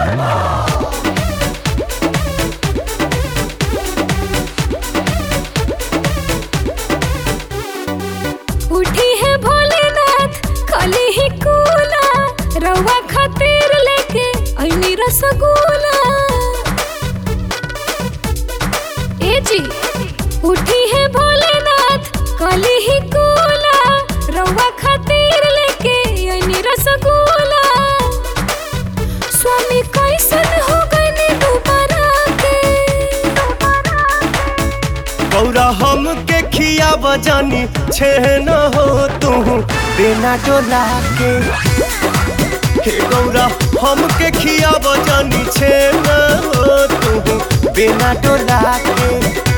उठी है भोलेनाथ खाली ही कूला रवा खातिर लेके ऐनी रसगुल्ला। ए जी उठी है भोलेनाथ खाली ही कूला रवा खातिर लेके ऐनी रसगुल्ला। स्वामी कैसन हो गइनी दोबारा के गौरा हमके खिया बजानी छेन हो तू बिना डोला के। हे गौरा हमके खिया बजानी छेन हो तू बिना डोला के।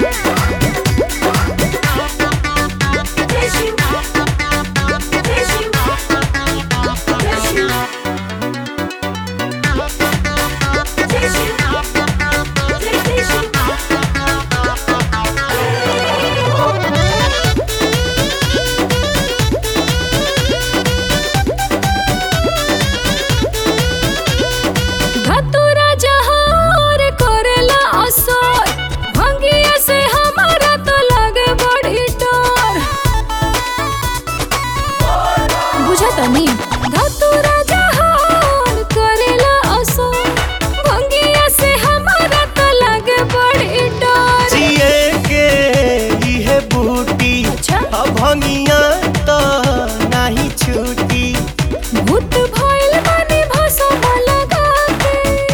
तनी धतूरा जहान करेला असो भंगिया से हमारा तो लगे बड़ी डर। जिए के इहे बूटी भंगिया तो नहीं छूटी। भूत भइल बानी भसम लगा के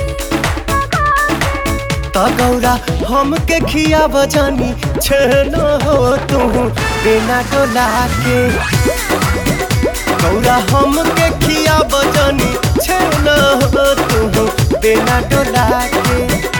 तो गौरा हमके खिया बजानी छेन हो तू बिना डोला के। गौरा हमके खिया बजानी छेन हो तू बिना डोला के।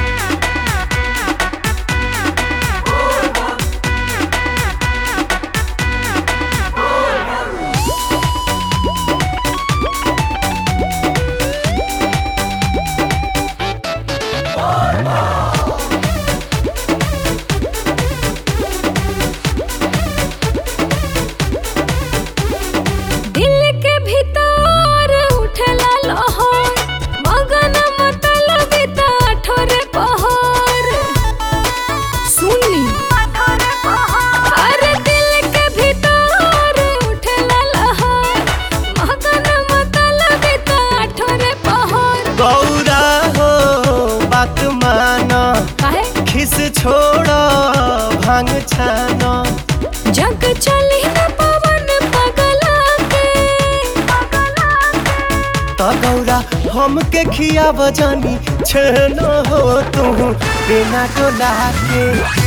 गौरा हो बात माना खिस छोड़ा भांग छाना। जग चली न पवन पगला के तो गौरा हमके खिया बजानी छेन हो तू बिना डोला के।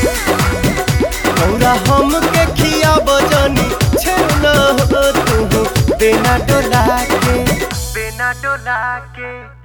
गौरा हमके खिया बजानी छेन हो तू बिना डोला के। बिना डोला के।